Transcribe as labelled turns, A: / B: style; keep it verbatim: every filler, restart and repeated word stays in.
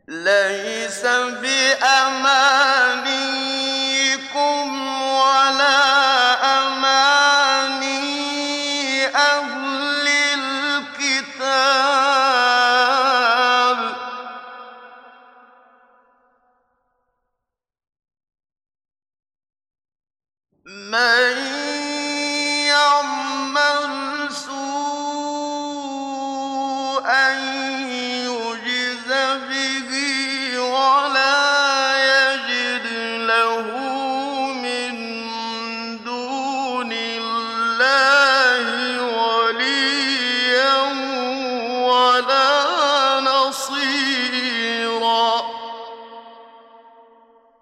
A: لَيْسَ بِأَمَانِيِّكُمْ وَلَا أَمَانِيِّ أَهْلِ الْكِتَابِ ۗ مَن يَعْمَلْ سُوءًا يُجْزَ بِهِ وَلَا يَجِدْ لَهُ مِن دُونِ اللَّهِ